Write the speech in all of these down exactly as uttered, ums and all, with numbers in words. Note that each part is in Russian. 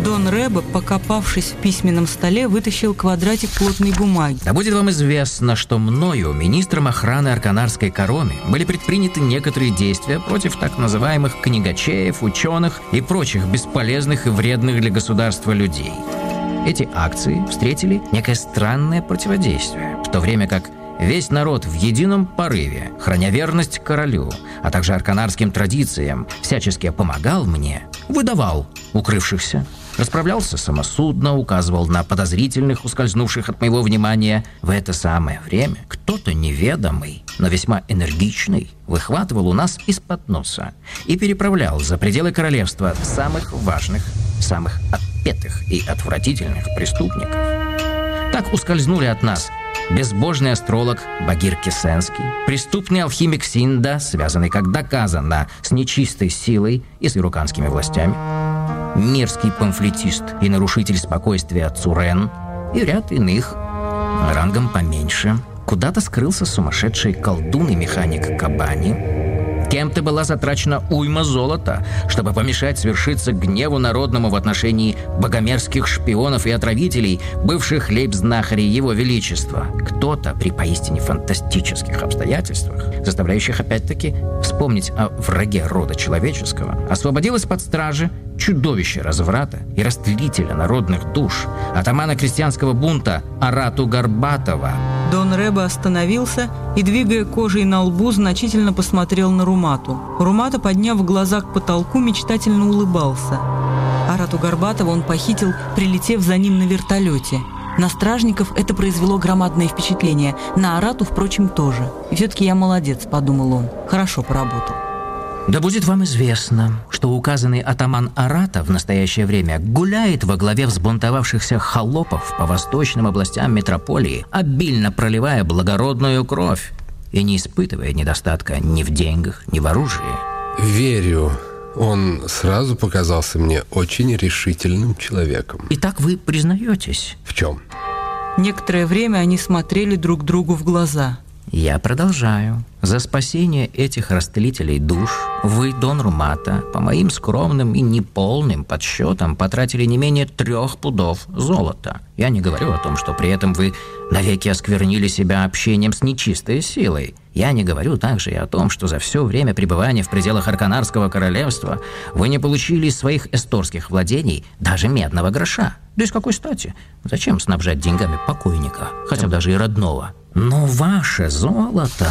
Дон Ребе, покопавшись в письменном столе, вытащил квадратик плотной бумаги. Да будет вам известно, что мною, министром охраны Арканарской короны, были предприняты некоторые действия против так называемых книгачеев, ученых и прочих бесполезных и вредных для государства людей. Эти акции встретили некое странное противодействие, в то время как весь народ в едином порыве, храня верность королю, а также арканарским традициям, всячески помогал мне, выдавал укрывшихся, расправлялся самосудно, указывал на подозрительных, ускользнувших от моего внимания. В это самое время кто-то неведомый, но весьма энергичный, выхватывал у нас из-под носа и переправлял за пределы королевства самых важных, самых отпетых и отвратительных преступников. Так ускользнули от нас безбожный астролог Багир Кесенский, преступный алхимик Синда, связанный, как доказано, с нечистой силой и с ируканскими властями, мерзкий памфлетист и нарушитель спокойствия Цурен и ряд иных, рангом поменьше. Куда-то скрылся сумасшедший колдун и механик Кабани. Кем-то была затрачена уйма золота, чтобы помешать свершиться гневу народному в отношении богомерзких шпионов и отравителей, бывших лейбзнахарей Его Величества. Кто-то при поистине фантастических обстоятельствах, заставляющих опять-таки вспомнить о враге рода человеческого, освободил из-под стражи чудовище разврата и растлителя народных душ, атамана крестьянского бунта Арату Горбатова. Дон Ребе остановился и, двигая кожей на лбу, значительно посмотрел на Румату. Румата, подняв глаза к потолку, мечтательно улыбался. Арату Горбатова он похитил, прилетев за ним на вертолете. На стражников это произвело громадное впечатление, на Арату, впрочем, тоже. И все-таки я молодец, подумал он, хорошо поработал. Да будет вам известно, что указанный атаман Арата в настоящее время гуляет во главе взбунтовавшихся холопов по восточным областям метрополии, обильно проливая благородную кровь и не испытывая недостатка ни в деньгах, ни в оружии. Верю. Он сразу показался мне очень решительным человеком. Итак, вы признаетесь? В чем? Некоторое время они смотрели друг другу в глаза. Я продолжаю. За спасение этих растлителей душ вы, Дон Румата, по моим скромным и неполным подсчетам потратили не менее трех пудов золота. Я не говорю о том, что при этом вы навеки осквернили себя общением с нечистой силой. Я не говорю также и о том, что за все время пребывания в пределах Арканарского королевства вы не получили из своих эсторских владений даже медного гроша. Да из какой стати? Зачем снабжать деньгами покойника, хотя бы даже и родного? Но ваше золото...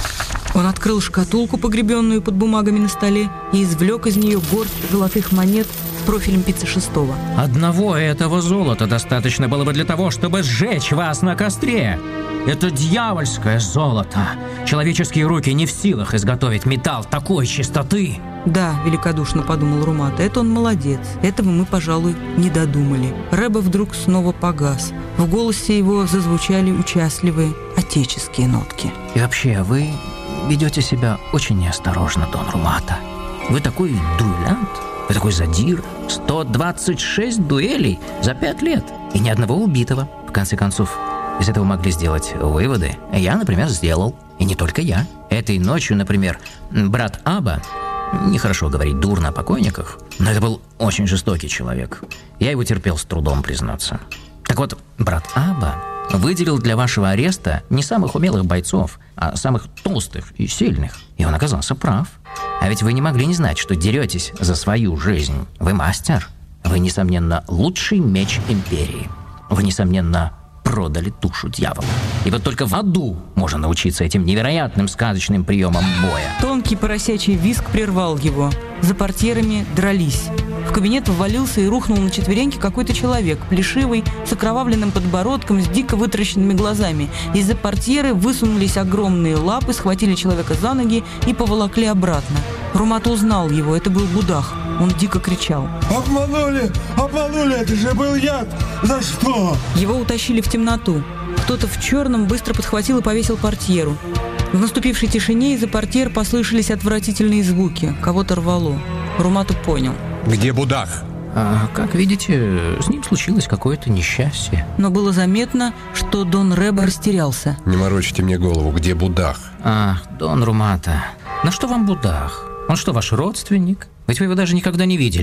Он открыл шкатулку, погребенную под бумагами на столе, и извлек из нее горсть золотых монет с профилем Пицца Шестого. Одного этого золота достаточно было бы для того, чтобы сжечь вас на костре. Это дьявольское золото. Человеческие руки не в силах изготовить металл такой чистоты. Да, великодушно подумал Румата, это он молодец. Этого мы, пожалуй, не додумали. Ребе вдруг снова погас. В голосе его зазвучали участливые отеческие нотки. И вообще, вы ведете себя очень неосторожно, Дон Румата. Вы такой дуэлянт, вы такой задир. сто двадцать шесть дуэлей за пять лет и ни одного убитого. В конце концов, из этого могли сделать выводы. Я, например, сделал. И не только я. Этой ночью, например, брат Аба, нехорошо говорить дурно о покойниках, но это был очень жестокий человек. Я его терпел с трудом, признаться. Так вот, брат Аба выделил для вашего ареста не самых умелых бойцов, а самых толстых и сильных. И он оказался прав. А ведь вы не могли не знать, что деретесь за свою жизнь. Вы мастер. Вы, несомненно, лучший меч империи. Вы, несомненно, продали душу дьявола. И вот только в аду можно научиться этим невероятным сказочным приемам боя. Тонкий поросячий визг прервал его. За портьерами дрались. В кабинет ввалился и рухнул на четвереньки какой-то человек, плешивый, с окровавленным подбородком, с дико вытаращенными глазами. Из-за портьеры высунулись огромные лапы, схватили человека за ноги и поволокли обратно. Румата узнал его, это был Будах. Он дико кричал. «Обманули! Обманули! Это же был яд! За что?» Его утащили в темноту. Кто-то в черном быстро подхватил и повесил портьеру. В наступившей тишине из-за портьер послышались отвратительные звуки. Кого-то рвало. Румата понял. Где Будах? А, как видите, с ним случилось какое-то несчастье. Но было заметно, что Дон Ребе растерялся. Не морочите мне голову, где Будах? Ах, Дон Румата, на что вам Будах? Он что, ваш родственник? Ведь вы его даже никогда не видели.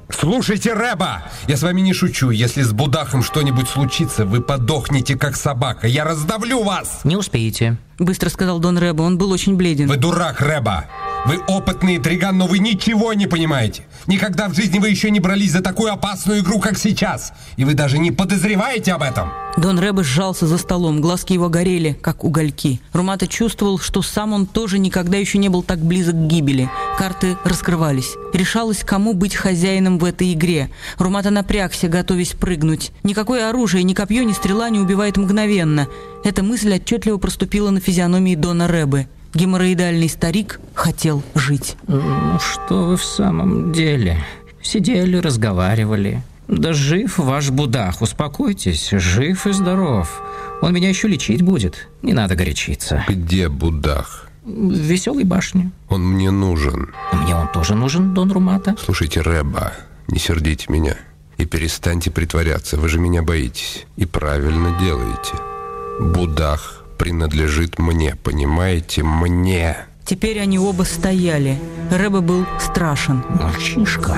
Слушайте, Рэба, я с вами не шучу. Если с Будахом что-нибудь случится, вы подохнете, как собака. Я раздавлю вас! Не успеете. Быстро сказал Дон Рэба, он был очень бледен. Вы дурак, Рэба. Вы опытный интриган, но вы ничего не понимаете. Никогда в жизни вы еще не брались за такую опасную игру, как сейчас. И вы даже не подозреваете об этом. Дон Рэба сжался за столом, глазки его горели, как угольки. Румата чувствовал, что сам он тоже никогда еще не был так близок к гибели. Карты раскрывались. Решалось, кому быть хозяином в этой игре. Румата напрягся, готовясь прыгнуть. Никакое оружие, ни копье, ни стрела не убивает мгновенно. Эта мысль отчетливо проступила на физиономии Дона Рэбы. Геморроидальный старик хотел жить. Ну что вы в самом деле? Сидели, разговаривали. Да жив ваш Будах, успокойтесь, жив и здоров. Он меня еще лечить будет, не надо горячиться. Где Будах? В Веселой башне. Он мне нужен. Мне он тоже нужен, Дон Румата. Слушайте, Рэба, не сердите меня и перестаньте притворяться, вы же меня боитесь. И правильно делаете. Будах принадлежит мне, понимаете, мне. Теперь они оба стояли. Рэба был страшен. Мальчишка,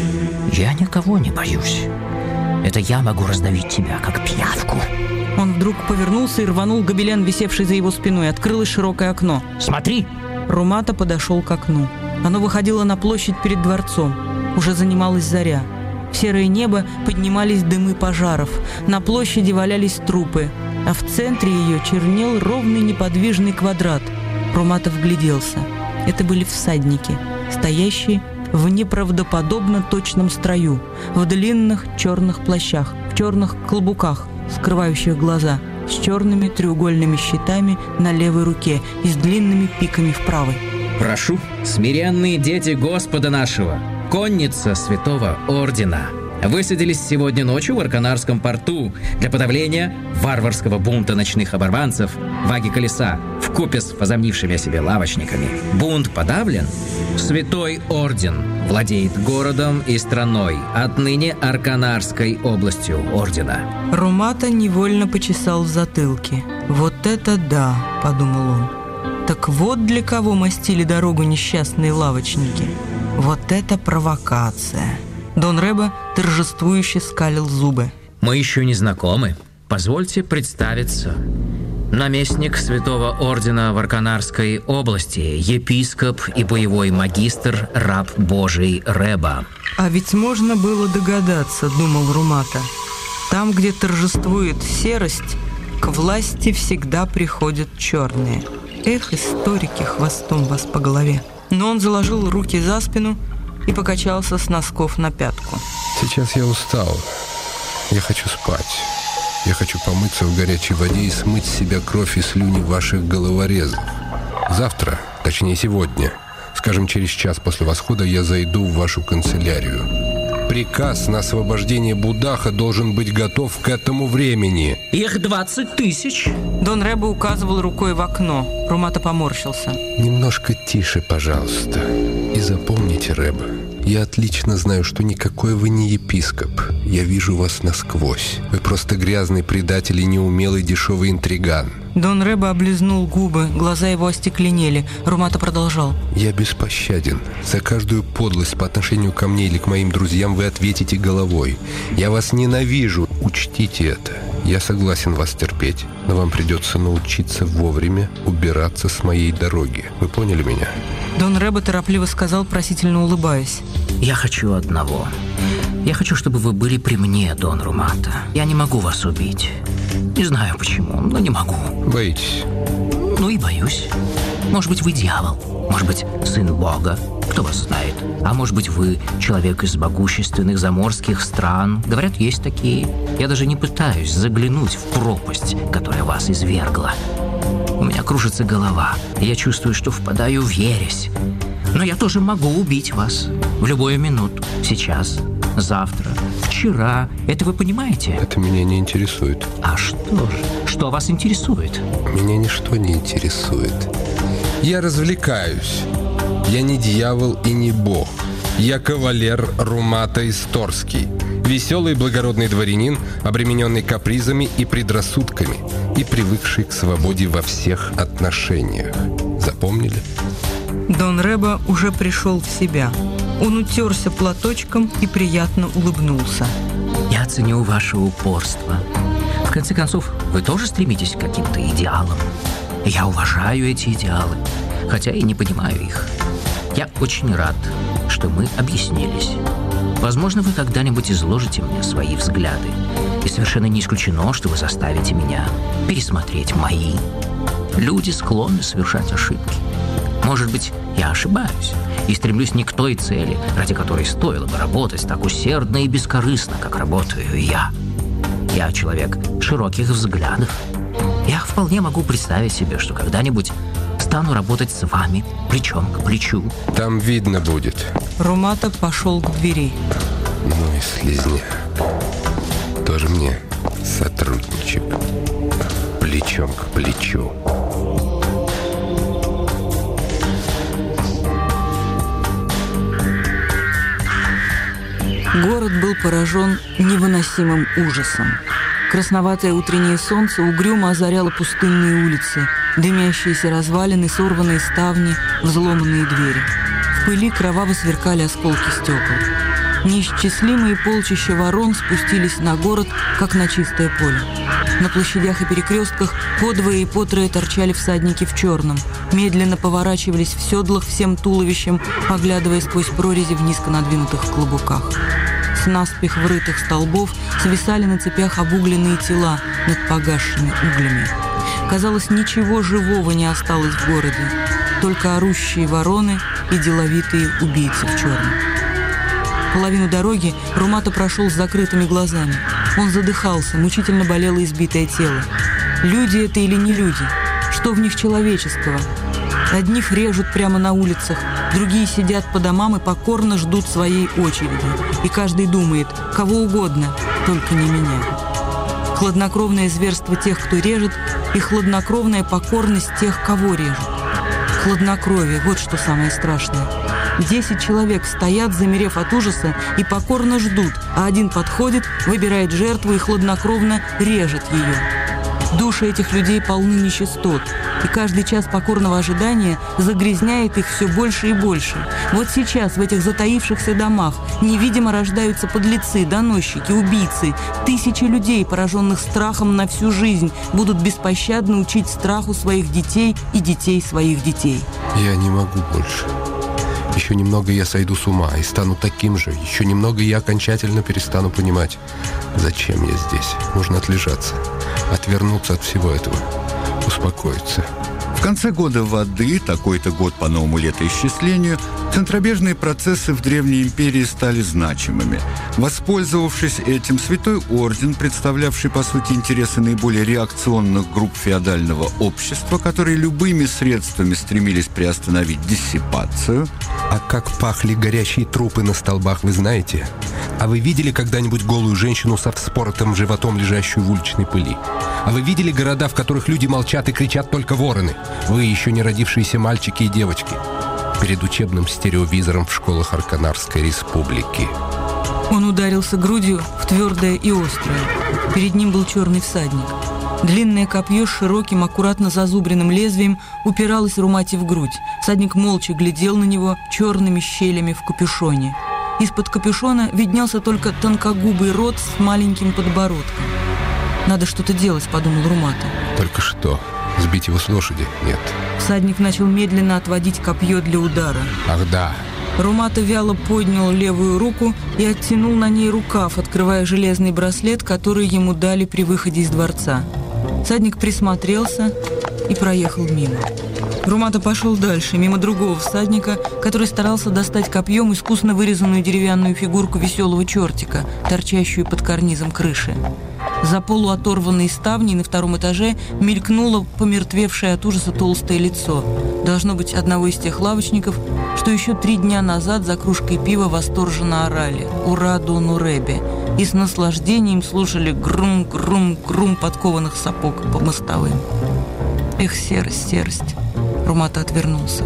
я никого не боюсь. Это я могу раздавить тебя, как пиявку. Он вдруг повернулся и рванул гобелен, висевший за его спиной. Открылось широкое окно. Смотри! Румата подошел к окну. Оно выходило на площадь перед дворцом. Уже занималась заря. В серое небо поднимались дымы пожаров. На площади валялись трупы. А в центре ее чернел ровный неподвижный квадрат. Румата вгляделся. Это были всадники, стоящие в неправдоподобно точном строю, в длинных черных плащах, в черных клобуках, скрывающих глаза, с черными треугольными щитами на левой руке и с длинными пиками в правой. Прошу, смиренные дети Господа нашего, конница Святого Ордена, высадились сегодня ночью в Арканарском порту для подавления варварского бунта ночных оборванцев Ваги Колеса вкупе с возомнившими о себе лавочниками. Бунт подавлен, Святой Орден владеет городом и страной, отныне Арканарской областью Ордена. Румата невольно почесал в затылке. «Вот это да!» – подумал он. «Так вот для кого мастили дорогу несчастные лавочники. Вот это провокация!» Дон Рэба торжествующе скалил зубы. Мы еще не знакомы. Позвольте представиться. Наместник Святого Ордена в Арканарской области, епископ и боевой магистр, раб Божий Рэба. А ведь можно было догадаться, думал Румата. Там, где торжествует серость, к власти всегда приходят черные. Эх, историки, хвостом вас по голове. Но он заложил руки за спину и покачался с носков на пятку. Сейчас я устал. Я хочу спать. Я хочу помыться в горячей воде и смыть с себя кровь и слюни ваших головорезов. Завтра, точнее сегодня, скажем, через час после восхода, я зайду в вашу канцелярию. Приказ на освобождение Будаха должен быть готов к этому времени. Их двадцать тысяч. Дон Рэба указывал рукой в окно. Румата поморщился. Немножко тише, пожалуйста. И запомните, Рэба, я отлично знаю, что никакой вы не епископ. Я вижу вас насквозь. Вы просто грязный предатель и неумелый дешевый интриган. Дон Рэба облизнул губы, глаза его остекленели. Румата продолжал. Я беспощаден. За каждую подлость по отношению ко мне или к моим друзьям вы ответите головой. Я вас ненавижу. Учтите это. Я согласен вас терпеть, но вам придется научиться вовремя убираться с моей дороги. Вы поняли меня? Дон Рэба торопливо сказал, просительно улыбаясь. Я хочу одного. Я хочу, чтобы вы были при мне, Дон Румата. Я не могу вас убить. Не знаю почему, но не могу. Боитесь? Ну и боюсь. Может быть, вы дьявол. Может быть, сын Бога. Кто вас знает? А может быть, вы человек из могущественных заморских стран. Говорят, есть такие. Я даже не пытаюсь заглянуть в пропасть, которая вас извергла. У меня кружится голова, и я чувствую, что впадаю в ересь. Но я тоже могу убить вас в любую минуту. Сейчас, завтра, вчера. Это вы понимаете? Это меня не интересует. А что же? Что вас интересует? Меня ничто не интересует. Я развлекаюсь. Я не дьявол и не бог. Я кавалер Румата Исторский. Веселый и благородный дворянин, обремененный капризами и предрассудками и привыкший к свободе во всех отношениях. Запомнили? Дон Рэба уже пришел в себя. Он утерся платочком и приятно улыбнулся. Я ценю ваше упорство. В конце концов, вы тоже стремитесь к каким-то идеалам. Я уважаю эти идеалы, хотя и не понимаю их. Я очень рад, что мы объяснились. Возможно, вы когда-нибудь изложите мне свои взгляды. И совершенно не исключено, что вы заставите меня пересмотреть мои. Люди склонны совершать ошибки. Может быть, я ошибаюсь и стремлюсь не к той цели, ради которой стоило бы работать так усердно и бескорыстно, как работаю я. Я человек широких взглядов. Я вполне могу представить себе, что когда-нибудь стану работать с вами плечом к плечу. Там видно будет. Румата пошел к двери. Ну и слизня. Тоже мне сотрудничек. Плечом к плечу. Город был поражен невыносимым ужасом. Красноватое утреннее солнце угрюмо озаряло пустынные улицы, дымящиеся развалины, сорванные ставни, взломанные двери. В пыли кроваво сверкали осколки стекол. Неисчислимые полчища ворон спустились на город, как на чистое поле. На площадях и перекрестках подвое и потрое торчали всадники в черном, медленно поворачивались в седлах всем туловищем, поглядывая сквозь прорези в низко надвинутых клобуках. С наспех врытых столбов свисали на цепях обугленные тела над погасшими углями. Казалось, ничего живого не осталось в городе, только орущие вороны и деловитые убийцы в черном. Половину дороги Румата прошел с закрытыми глазами. Он задыхался, мучительно болело избитое тело. Люди это или не люди? Что в них человеческого? Одних режут прямо на улицах, другие сидят по домам и покорно ждут своей очереди. И каждый думает, кого угодно, только не меня. Хладнокровное зверство тех, кто режет, и хладнокровная покорность тех, кого режут. Хладнокровие – вот что самое страшное. Десять человек стоят, замерев от ужаса, и покорно ждут, а один подходит, выбирает жертву и хладнокровно режет ее. Души этих людей полны нечистот, и каждый час покорного ожидания загрязняет их все больше и больше. Вот сейчас в этих затаившихся домах невидимо рождаются подлецы, доносчики, убийцы. Тысячи людей, пораженных страхом на всю жизнь, будут беспощадно учить страху своих детей и детей своих детей. Я не могу больше. Еще немного я сойду с ума и стану таким же. Еще немного я окончательно перестану понимать, зачем я здесь. Нужно отлежаться, отвернуться от всего этого, успокоиться. В конце года воды, такой-то год по новому летоисчислению, центробежные процессы в Древней империи стали значимыми. Воспользовавшись этим, Святой Орден, представлявший, по сути, интересы наиболее реакционных групп феодального общества, которые любыми средствами стремились приостановить диссипацию. А как пахли горящие трупы на столбах, вы знаете? А вы видели когда-нибудь голую женщину со вспоротым животом, лежащую в уличной пыли? А вы видели города, в которых люди молчат и кричат только вороны? Вы, еще не родившиеся мальчики и девочки, перед учебным стереовизором в школах Арканарской республики. Он ударился грудью в твердое и острое. Перед ним был черный всадник. Длинное копье с широким, аккуратно зазубренным лезвием упиралось Румате в грудь. Всадник молча глядел на него черными щелями в капюшоне. Из-под капюшона виднелся только тонкогубый рот с маленьким подбородком. «Надо что-то делать», — подумал Румата. Только что? Сбить его с лошади? Нет. Всадник начал медленно отводить копье для удара. Ах да. Румата вяло поднял левую руку и оттянул на ней рукав, открывая железный браслет, который ему дали при выходе из дворца. Всадник присмотрелся и проехал мимо. Румата пошел дальше, мимо другого всадника, который старался достать копьем искусно вырезанную деревянную фигурку веселого чертика, торчащую под карнизом крыши. За полуоторванной ставней на втором этаже мелькнуло помертвевшее от ужаса толстое лицо. Должно быть, одного из тех лавочников, что еще три дня назад за кружкой пива восторженно орали «Ура, Дон Уребе!» и с наслаждением слушали грум-грум-грум подкованных сапог по мостовым. Эх, серость, серость. Румата отвернулся.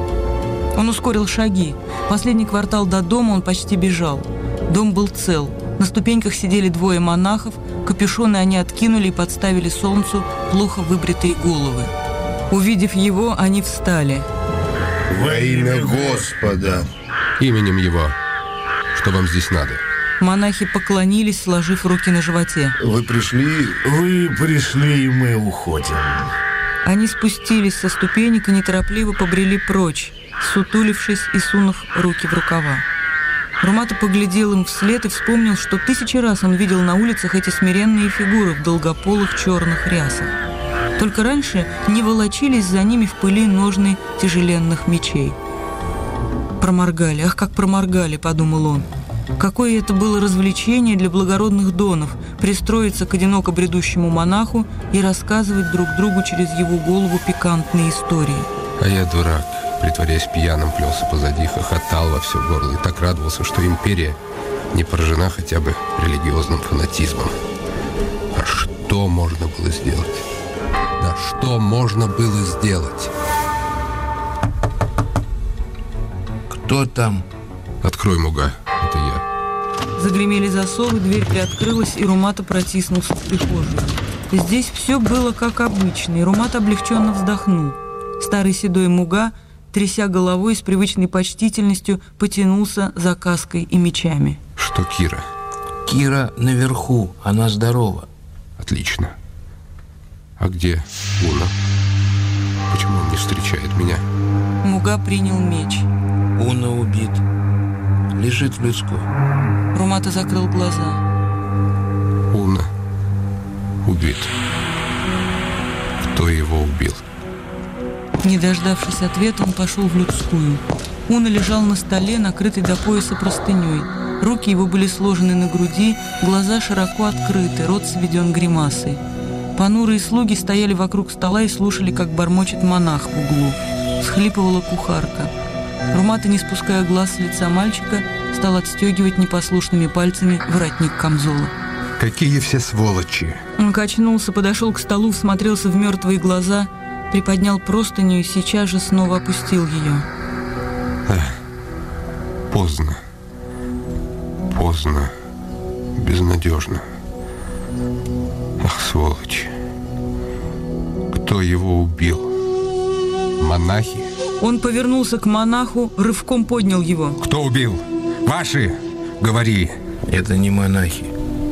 Он ускорил шаги. Последний квартал до дома он почти бежал. Дом был цел. На ступеньках сидели двое монахов, капюшоны они откинули и подставили солнцу плохо выбритые головы. Увидев его, они встали. «Во имя Господа!» Именем его. Что вам здесь надо? Монахи поклонились, сложив руки на животе. Вы пришли? Вы пришли, и мы уходим. Они спустились со ступенек и неторопливо побрели прочь, сутулившись и сунув руки в рукава. Румата поглядел им вслед и вспомнил, что тысячи раз он видел на улицах эти смиренные фигуры в долгополых черных рясах. Только раньше не волочились за ними в пыли ножны тяжеленных мечей. «Проморгали, ах, как проморгали», — подумал он. Какое это было развлечение для благородных донов — пристроиться к одиноко бредущему монаху и рассказывать друг другу через его голову пикантные истории. А я дурак, притворяясь пьяным, плелся позади, хохотал во все горло и так радовался, что империя не поражена хотя бы религиозным фанатизмом. А что можно было сделать? Да что можно было сделать? Кто там? Открой, Муга, это я. Загремели засовы, дверь приоткрылась, и Румата протиснулся в прихожую. Здесь все было как обычно, и Румат облегченно вздохнул. Старый седой Муга, тряся головой с привычной почтительностью, потянулся за каской и мечами. Что Кира? Кира наверху, она здорова. Отлично. А где Уна? Почему он не встречает меня? Муга принял меч. Уна убит. Лежит в людской. Румата закрыл глаза. Уна убит. Кто его убил? Не дождавшись ответа, он пошел в людскую. Уна лежал на столе, накрытый до пояса простыней. Руки его были сложены на груди, глаза широко открыты, рот сведен гримасой. Понурые слуги стояли вокруг стола и слушали, как бормочет монах в углу. Схлипывала кухарка. Румата, не спуская глаз с лица мальчика, стал отстегивать непослушными пальцами воротник камзола. Какие все сволочи! Он качнулся, подошел к столу, всмотрелся в мертвые глаза, приподнял простыню и сейчас же снова опустил ее. Эх, поздно. Поздно. Безнадежно. Ах, сволочь. Кто его убил? Монахи? Он повернулся к монаху, рывком поднял его. Кто убил? Ваши? Говори. Это не монахи.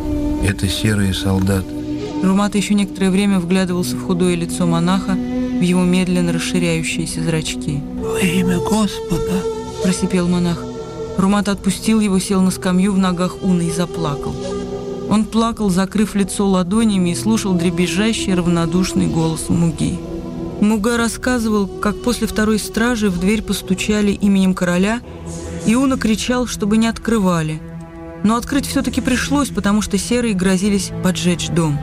Это серые солдаты. Румата еще некоторое время вглядывался в худое лицо монаха, в его медленно расширяющиеся зрачки. Во имя Господа, просипел монах. Румата отпустил его, сел на скамью в ногах Уны и заплакал. Он плакал, закрыв лицо ладонями, и слушал дребезжащий равнодушный голос Муги. Муга рассказывал, как после второй стражи в дверь постучали именем короля, и Уна кричал, чтобы не открывали. Но открыть все-таки пришлось, потому что серые грозились поджечь дом.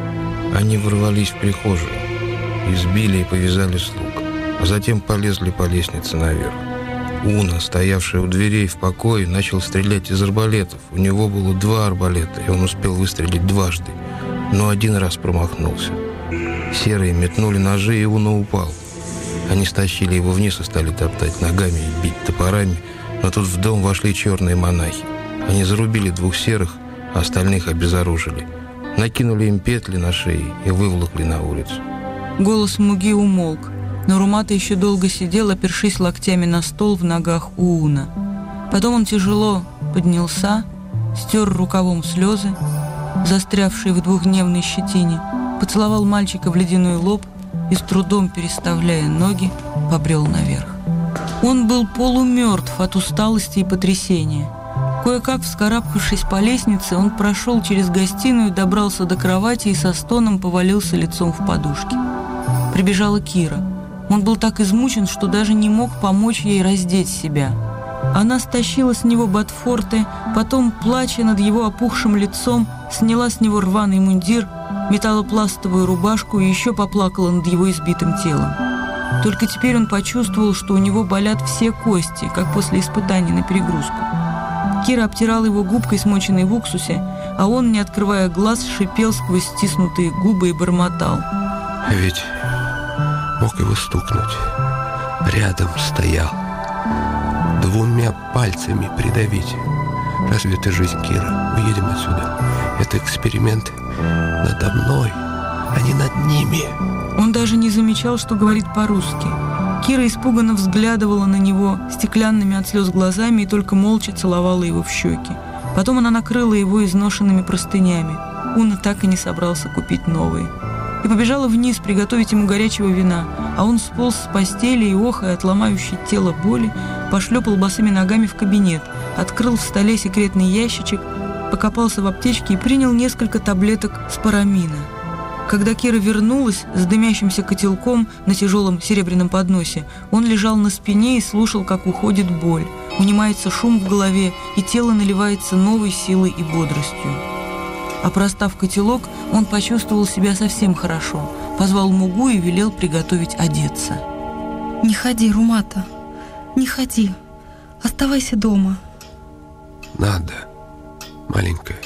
Они ворвались в прихожую, избили и повязали слуг, а затем полезли по лестнице наверх. Уна, стоявший у дверей в покое, начал стрелять из арбалетов. У него было два арбалета, и он успел выстрелить дважды, но один раз промахнулся. Серые метнули ножи, и Уна упал. Они стащили его вниз и стали топтать ногами и бить топорами, но тут в дом вошли черные монахи. Они зарубили двух серых, а остальных обезоружили. Накинули им петли на шеи и выволокли на улицу. Голос Муги умолк, но Румата еще долго сидел, опершись локтями на стол в ногах у Уна. Потом он тяжело поднялся, стер рукавом слезы, застрявшие в двухдневной щетине, поцеловал мальчика в ледяной лоб и, с трудом переставляя ноги, побрел наверх. Он был полумертв от усталости и потрясения. Кое-как, вскарабкавшись по лестнице, он прошел через гостиную, добрался до кровати и со стоном повалился лицом в подушки. Прибежала Кира. Он был так измучен, что даже не мог помочь ей раздеть себя. Она стащила с него ботфорты, потом, плача над его опухшим лицом, сняла с него рваный мундир, металлопластовую рубашку и еще поплакала над его избитым телом. Только теперь он почувствовал, что у него болят все кости, как после испытаний на перегрузку. Кира обтирала его губкой, смоченной в уксусе, а он, не открывая глаз, шипел сквозь стиснутые губы и бормотал. А ведь мог его стукнуть. Рядом стоял. Двумя пальцами придавить. Разве это жизнь, Кира? Уедем отсюда. Это эксперимент надо мной, а не над ними. Он даже не замечал, что говорит по-русски. Кира испуганно взглядывала на него стеклянными от слез глазами и только молча целовала его в щеки. Потом она накрыла его изношенными простынями. Уна так и не собрался купить новые. И побежала вниз приготовить ему горячего вина, а он сполз с постели и, охая от ломающей тело боли, пошлепал босыми ногами в кабинет, открыл в столе секретный ящичек, покопался в аптечке и принял несколько таблеток спорамина. Когда Кира вернулась с дымящимся котелком на тяжелом серебряном подносе, он лежал на спине и слушал, как уходит боль, унимается шум в голове, и тело наливается новой силой и бодростью. Опростав котелок, он почувствовал себя совсем хорошо, позвал Мугу и велел приготовить одеться. «Не ходи, Румата, не ходи, оставайся дома». Надо, маленькая.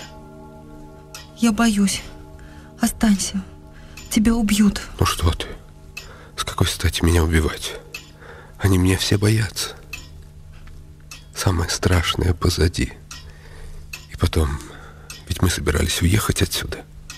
Я боюсь. Останься. Тебя убьют. Ну что ты? С какой стати меня убивать? Они меня все боятся. Самое страшное позади. И потом, ведь мы собирались уехать отсюда.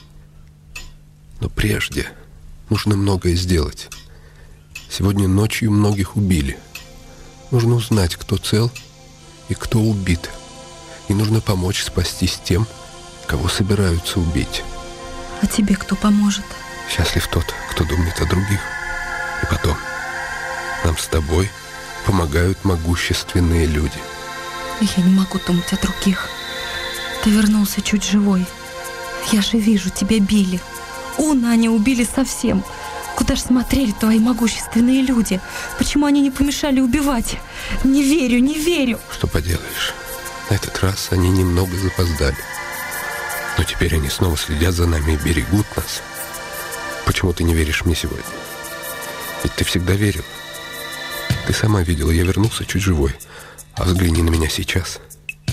Но прежде нужно многое сделать. Сегодня ночью многих убили. Нужно узнать, кто цел и кто убит. И нужно помочь спастись тем, кого собираются убить. А тебе кто поможет? Счастлив тот, кто думает о других. И потом, нам с тобой помогают могущественные люди. Я не могу думать о других. Ты вернулся чуть живой. Я же вижу, тебя били. Уна они убили совсем. Куда ж смотрели твои могущественные люди? Почему они не помешали убивать? Не верю, не верю. Что поделаешь? На этот раз они немного запоздали. Но теперь они снова следят за нами и берегут нас. Почему ты не веришь мне сегодня? Ведь ты всегда верил. Ты сама видела, я вернулся чуть живой. А взгляни на меня сейчас.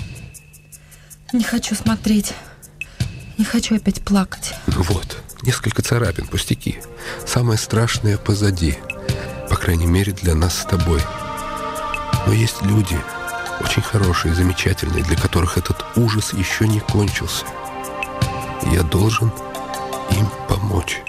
Не хочу смотреть. Не хочу опять плакать. Ну вот, несколько царапин, пустяки. Самое страшное позади. По крайней мере, для нас с тобой. Но есть люди, очень хорошие, замечательные, для которых этот ужас еще не кончился. Я должен им помочь.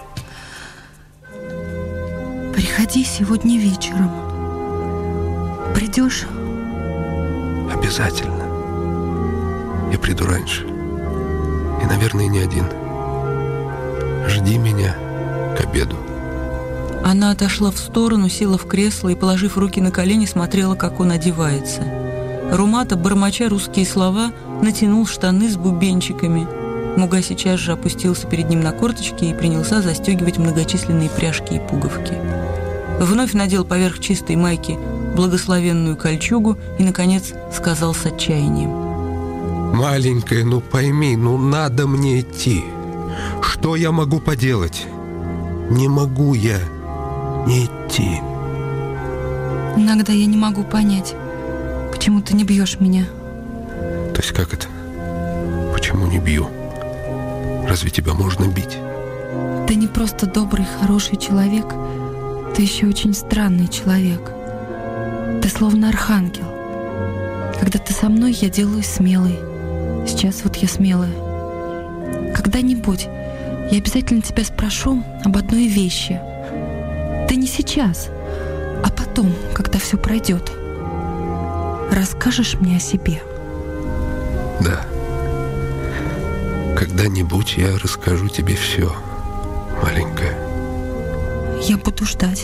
Приходи сегодня вечером. Придешь? Обязательно. Я приду раньше. И, наверное, не один. Жди меня к обеду. Она отошла в сторону, села в кресло и, положив руки на колени, смотрела, как он одевается. Румата, бормоча русские слова, натянул штаны с бубенчиками. Муга сейчас же опустился перед ним на корточки и принялся застегивать многочисленные пряжки и пуговки. Вновь надел поверх чистой майки благословенную кольчугу и, наконец, сказал с отчаянием: «Маленькая, ну пойми, ну надо мне идти. Что я могу поделать? Не могу я не идти». Иногда я не могу понять, почему ты не бьешь меня. То есть как это? Почему не бью? Разве тебя можно бить? Ты не просто добрый, хороший человек, ты еще очень странный человек. Ты словно архангел. Когда ты со мной, я делаюсь смелой. Сейчас вот я смелая. Когда-нибудь я обязательно тебя спрошу об одной вещи. Да не сейчас, а потом, когда все пройдет. Расскажешь мне о себе? Да. Когда-нибудь я расскажу тебе все, маленькая. Я буду ждать.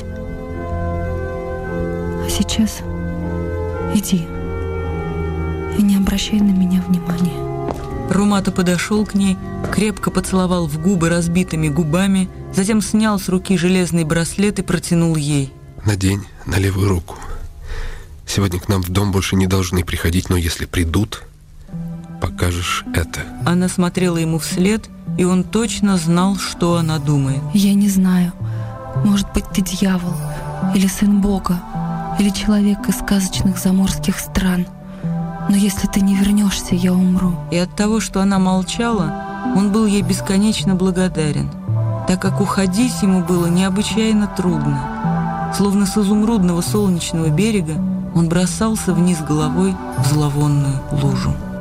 А сейчас иди и не обращай на меня внимания. Румата подошел к ней, крепко поцеловал в губы разбитыми губами, затем снял с руки железный браслет и протянул ей. Надень на левую руку. Сегодня к нам в дом больше не должны приходить, но если придут, покажешь это. Она смотрела ему вслед, и он точно знал, что она думает. Я не знаю. Может быть, ты дьявол, или сын Бога, или человек из сказочных заморских стран. Но если ты не вернешься, я умру. И от того, что она молчала, он был ей бесконечно благодарен, так как уходить ему было необычайно трудно. Словно с изумрудного солнечного берега он бросался вниз головой в зловонную лужу.